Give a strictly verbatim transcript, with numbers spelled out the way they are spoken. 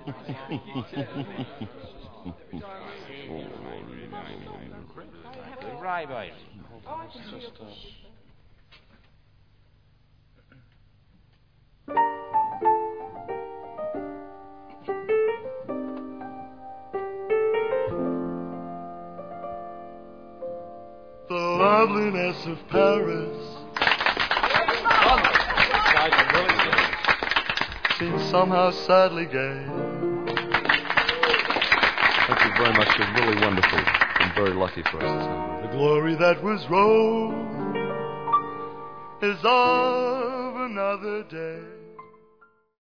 Right, right. The loveliness of Paris seems somehow sadly gay. Thank you very much. You're really wonderful. And very lucky for us this number. The glory that was Rome is of another day.